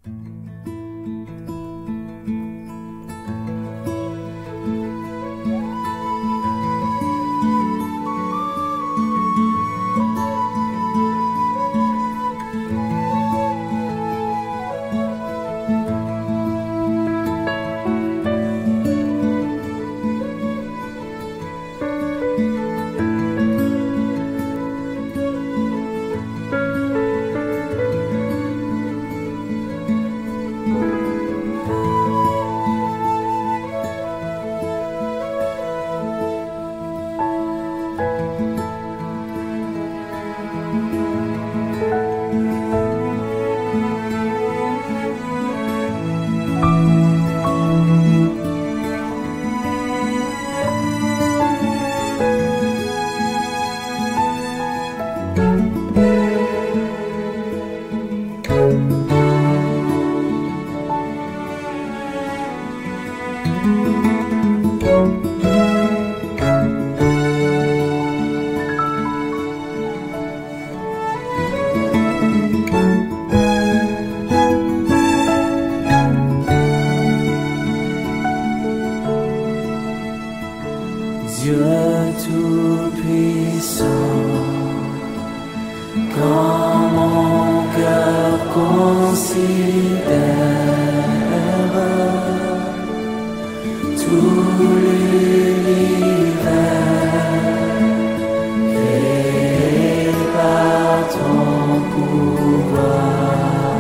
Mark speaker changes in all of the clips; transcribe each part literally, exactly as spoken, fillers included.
Speaker 1: Dieu tout-puissant, quand mon cœur considère tout l'univers créé par ton pouvoir,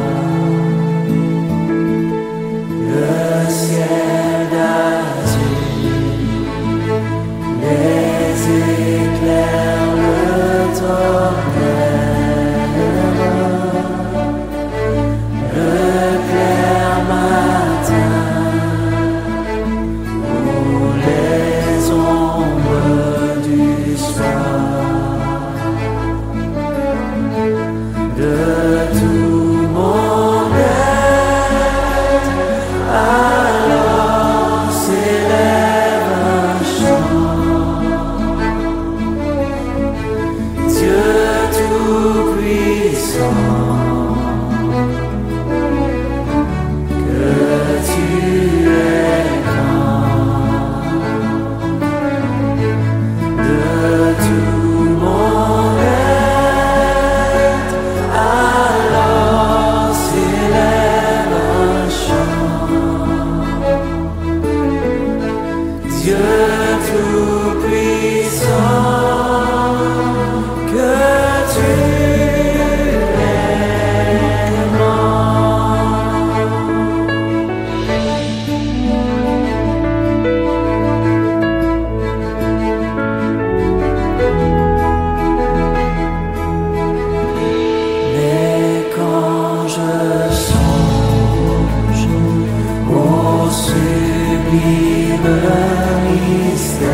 Speaker 1: le ciel d'azur, les éclairs, le tonnerre, le clair matin, ou les ombres du soir, de tout mon être, alors s'élève un chant. Dieu tout-puissant, que tu es grand, de tout mon être, alors s'élève un chant. Dieu tout-puissant, que tu es grand. Mais quand je songe au sublime mystère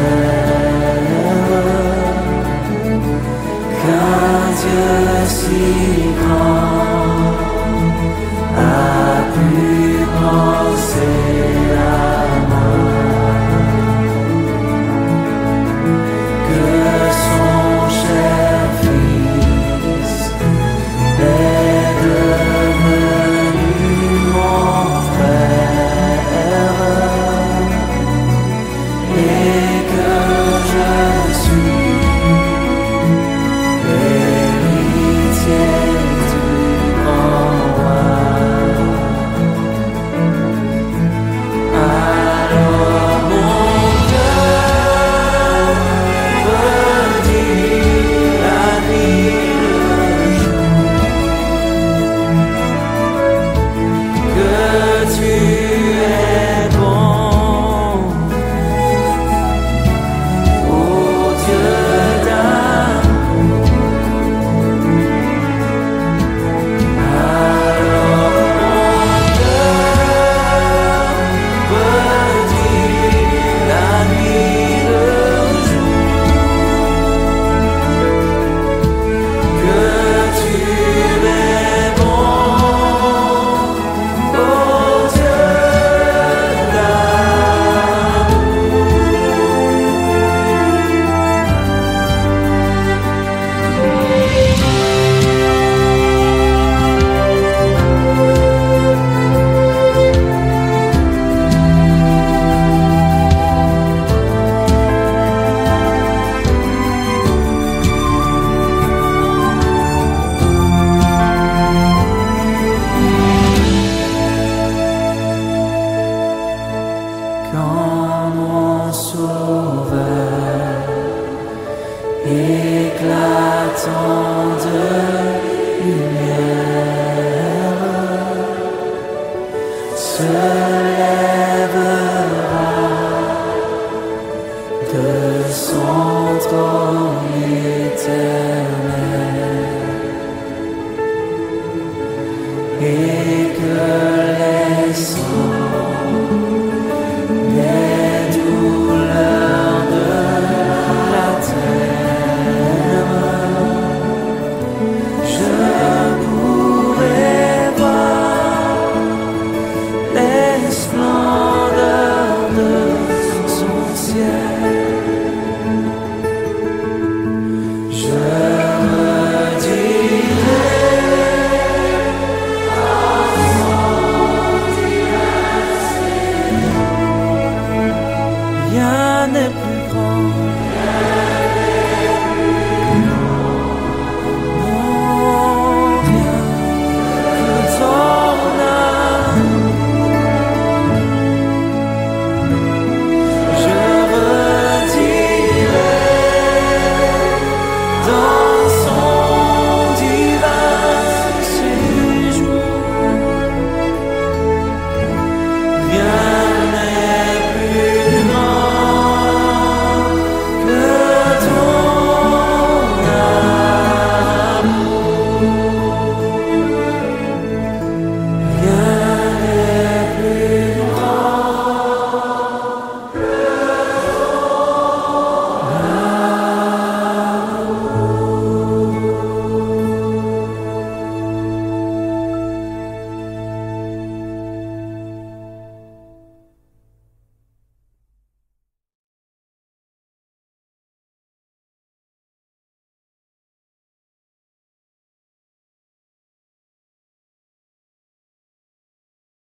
Speaker 1: qu'un Dieu si grand a pu penser à moi, que son cher Fils est devenu mon frère, et que je suis l'héritier du grand roi. Alors mon cœur redit la nuit le jour, que tu es bon, mon sauveur, éclatant de lumière, se lèvera de son trône éternel, et que les sangs des douleurs de la terre, je pourrai voir les splendeurs de son ciel. Je me dirai, rien n'est plus grand.